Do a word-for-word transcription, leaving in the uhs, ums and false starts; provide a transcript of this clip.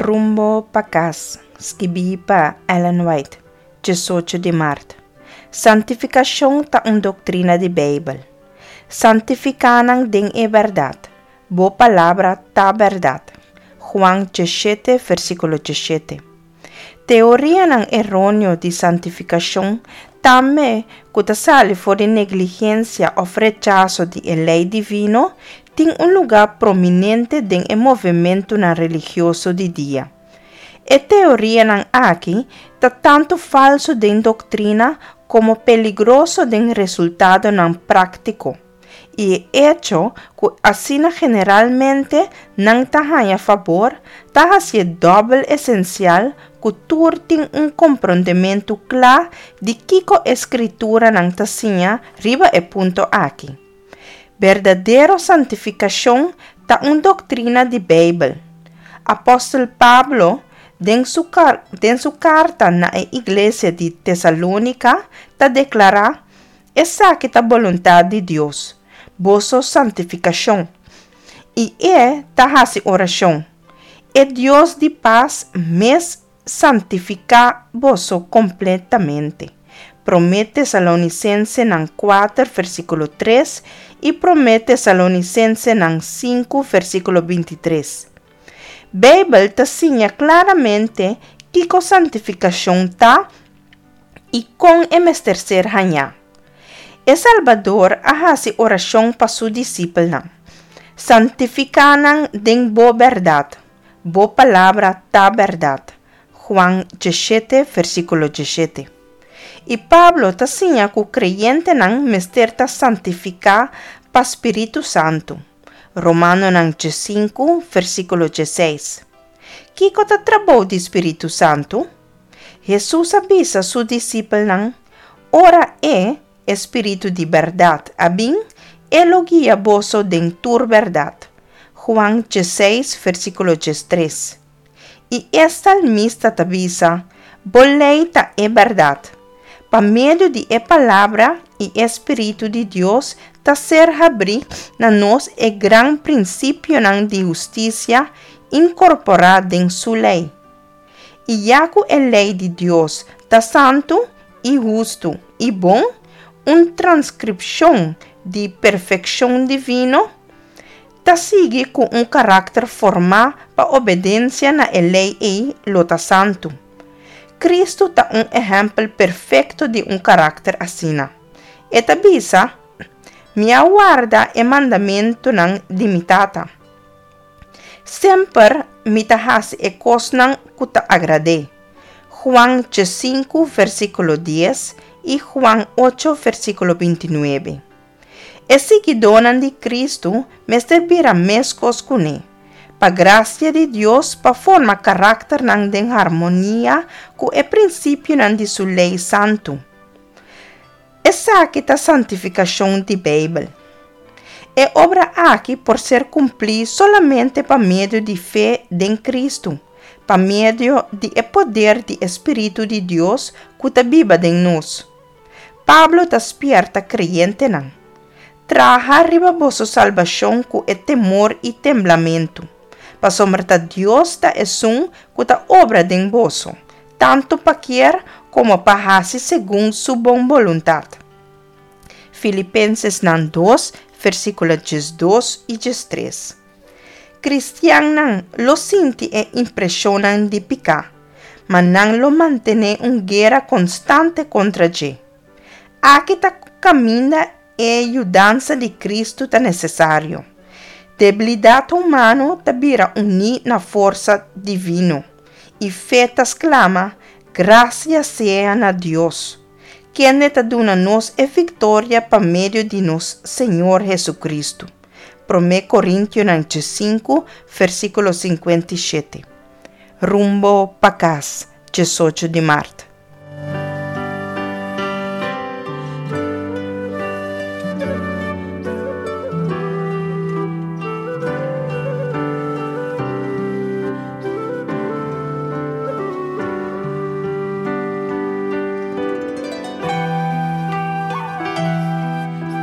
Rumbo pa casa, escrevi pa Ellen White, dezoito de março. Santificação ta uma doutrina de Bíblia. Santificanang ding é verdade. Boa palavra ta verdade. Juan dezessete, versículo dezessete. Teoria nang errôneo de santificação também que sale fora de negligência ou rechazo de lei divino tem um lugar prominente em o movimento na religioso de dia. E teoria nang aqui tá tanto falso de doutrina como peligroso de resultado nang prático. E hecho que assim generalmente não está a favor, está a ser doble essencial que tu tem um compreendimento claro de que a escritura não está riba e ponto aqui. Verdadeira santificação está uma doutrina de Bíblia. Apóstolo Pablo, em sua car su carta na igreja de Tessalônica, está declara essa que é a vontade de Deus. Vossa santificação. E é tahasi oração. E Deus de paz mes santifica vosso completamente. Promete Tessalonicense nang quatro, versículo três e promete Tessalonicense nang cinco, versículo vinte e três. Bíblia te ensina claramente que a santificação está e com é mestercer hanha. E Salvador ahasi oração para su discípulo. Santificanang ding bo verdade. Bo palavra ta verdade. Juan dezessete, versículo dezessete. E Pablo te ensina que o creyente nang mester ta santificar pa Espírito Santo. Romano nang cinco, versículo dezesseis. Kiko ta trabalho de Espírito Santo? Jesus avisa su discípulo nang ora é Espírito de verdade, abim, elogia vosso dentur verdade. Juan dezesseis, versículo dezesseis. E esta almista te avisa, boleita é verdade. Pa meio de a palavra e Espírito de Deus, ta ser abrir na nós e gran princípio de justiça incorporado em sua lei. E já que a lei de Deus ta santo e justo e bom, uma transcrição de perfeição divina, ta sigue com um caráter formado para obediência na lei e lota santo. Cristo ta um exemplo perfeito de um caráter assim. E ta bisa, me aguarda e mandamento não limitata. Sempre me ta hasi e cosnan que ta agrade. Juan cinco, versículo dez e Juan oito, versículo vinte e nove. E seguidora de Cristo me servira mescos com ele. Pa graça de Deus, pa forma carácter nang den harmonia com o princípio nang de sua lei santo. Essa aqui é a santificação de Bíblia. É obra aqui por ser cumprida solamente pa meio de fé em Cristo, pa meio de o poder do Espírito de Deus que está viva em nós. Pablo te despierta creyente não. Traja arriba vossa salvação com o temor e temblamento. Pa sombra Deus ta es um que ta obra de vosso, tanto pa quer como pa hasi segundo su bom vontade. Filipenses dois, versículo dois e três. Cristianos lo sinti e impressionan de picar, mas não lo mantém uma guerra constante contra G. Aqui ta caminha e ajudança de Cristo ta necessário. Debilidade humana ta vira unir na força divina. E fé ta exclama, graças seja a Deus, quem ta dona nos e vitória para meio de nos Senhor Jesucristo. primeira Coríntios cinco, versículo cinquenta e sete. Rumbo pa casa, dezoito de março.